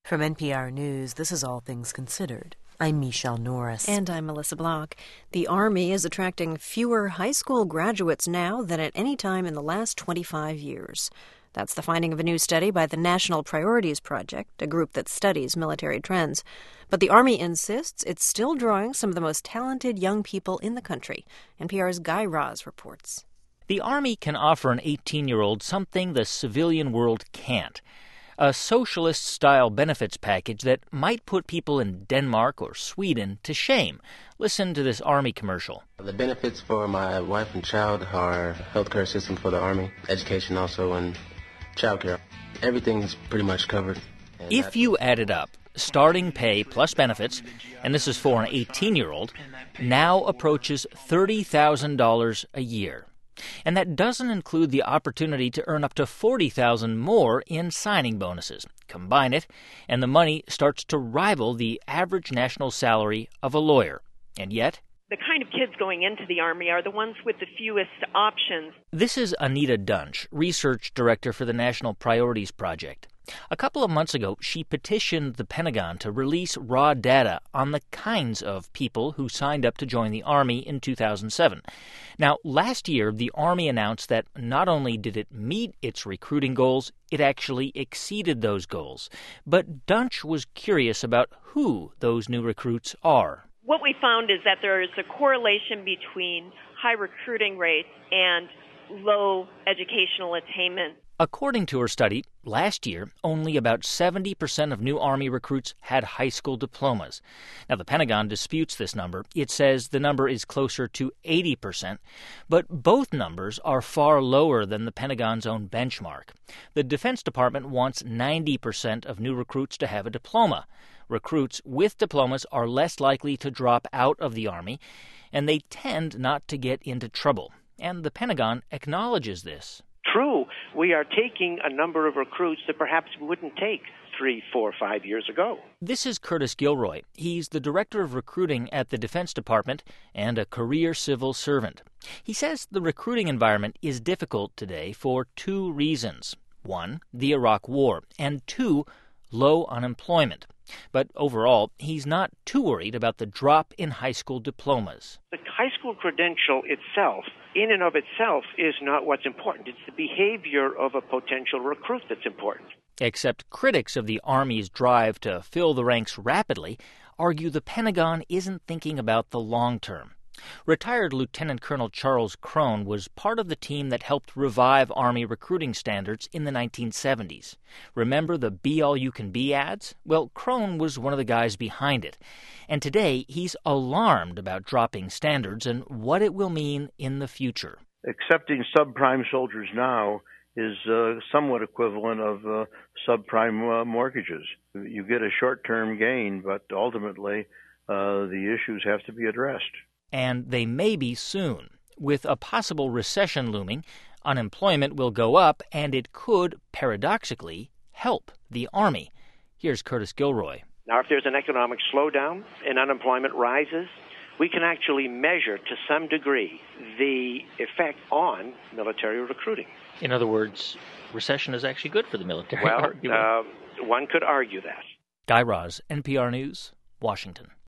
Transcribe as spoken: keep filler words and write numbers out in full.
From N P R News, this is All Things Considered. I'm Michelle Norris. And I'm Melissa Block. The Army is attracting fewer high school graduates now than at any time in the last twenty-five years. That's the finding of a new study by the National Priorities Project, a group that studies military trends. But the Army insists it's still drawing some of the most talented young people in the country. N P R's Guy Raz reports. The Army can offer an eighteen-year-old something the civilian world can't. A socialist-style benefits package that might put people in Denmark or Sweden to shame. Listen to this Army commercial. The benefits for my wife and child are healthcare system for the Army, education also, and childcare. Everything's pretty much covered. And if you add it up, starting pay plus benefits, and this is for an eighteen-year-old, now approaches thirty thousand dollars a year. And that doesn't include the opportunity to earn up to forty thousand dollars more in signing bonuses. Combine it, and the money starts to rival the average national salary of a lawyer. And yet, the kind of kids going into the Army are the ones with the fewest options. This is Anita Dunch, research director for the National Priorities Project. A couple of months ago, she petitioned the Pentagon to release raw data on the kinds of people who signed up to join the Army in two thousand seven. Now, last year, the Army announced that not only did it meet its recruiting goals, it actually exceeded those goals. But Dunch was curious about who those new recruits are. What we found is that there is a correlation between high recruiting rates and low educational attainment. According to her study, last year, only about seventy percent of new Army recruits had high school diplomas. Now, the Pentagon disputes this number. It says the number is closer to eighty percent, but both numbers are far lower than the Pentagon's own benchmark. The Defense Department wants ninety percent of new recruits to have a diploma. Recruits with diplomas are less likely to drop out of the Army, and they tend not to get into trouble. And the Pentagon acknowledges this. True, we are taking a number of recruits that perhaps we wouldn't take three, four, five years ago. This is Curtis Gilroy. He's the director of recruiting at the Defense Department and a career civil servant. He says the recruiting environment is difficult today for two reasons. One, the Iraq War, and two, low unemployment. But overall, he's not too worried about the drop in high school diplomas. The high school credential itself, in and of itself, is not what's important. It's the behavior of a potential recruit that's important. Except critics of the Army's drive to fill the ranks rapidly argue the Pentagon isn't thinking about the long term. Retired Lieutenant Colonel Charles Crone was part of the team that helped revive Army recruiting standards in the nineteen seventies. Remember the Be All You Can Be ads? Well, Crone was one of the guys behind it. And today, he's alarmed about dropping standards and what it will mean in the future. Accepting subprime soldiers now is uh, somewhat equivalent of uh, subprime uh, mortgages. You get a short-term gain, but ultimately uh, the issues have to be addressed. And they may be soon. With a possible recession looming, unemployment will go up, and it could, paradoxically, help the Army. Here's Curtis Gilroy. Now, if there's an economic slowdown and unemployment rises, we can actually measure to some degree the effect on military recruiting. In other words, recession is actually good for the military. Well, uh, one could argue that. Guy Raz, N P R News, Washington.